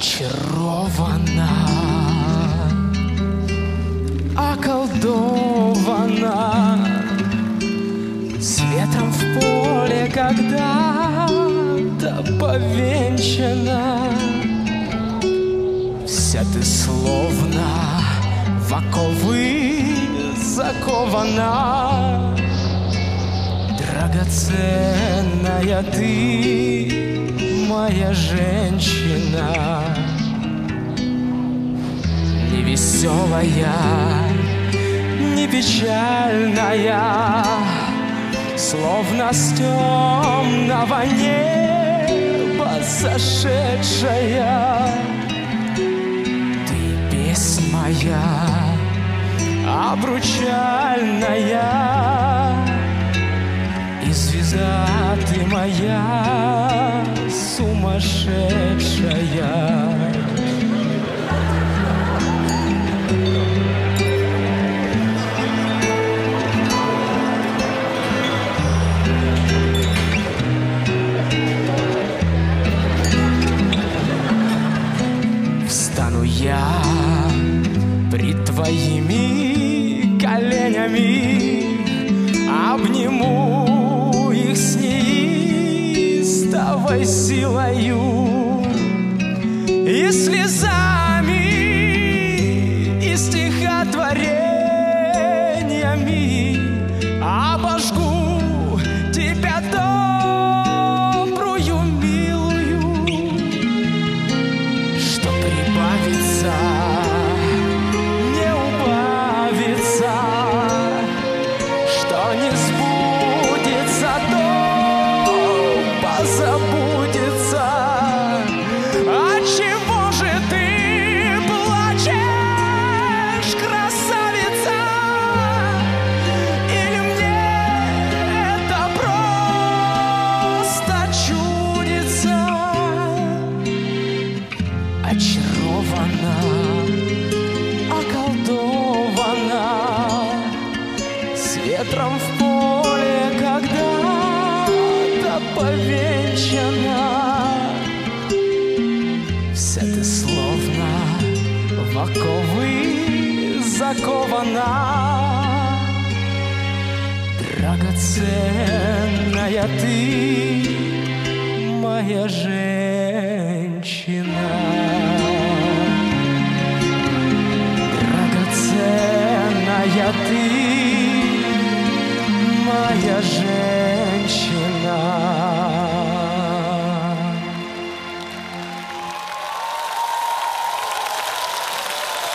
очарована, околдована, с ветром в поле когда-то повенчана. Вся ты словно в оковы закована, драгоценная ты, моя женщина. Не веселая, не печальная, словно с темного неба сошедшая. Ты песнь моя обручальная, и звезда ты моя сумасшедшая. Встану я пред твоими коленями, обниму их с неистовой силою и слезами, и стихотворениями обожгу тебя добрую, милую, что прибавится, не убавится, что не сбудется, то позабудется. Отчего же ты плачешь, красавица? Или мне это просто чудится? Очарована, околдована, с ветром в поле когда-то повенчана. Вся ты словно в оковы закована, драгоценная ты, моя женщина. Драгоценная ты, моя женщина.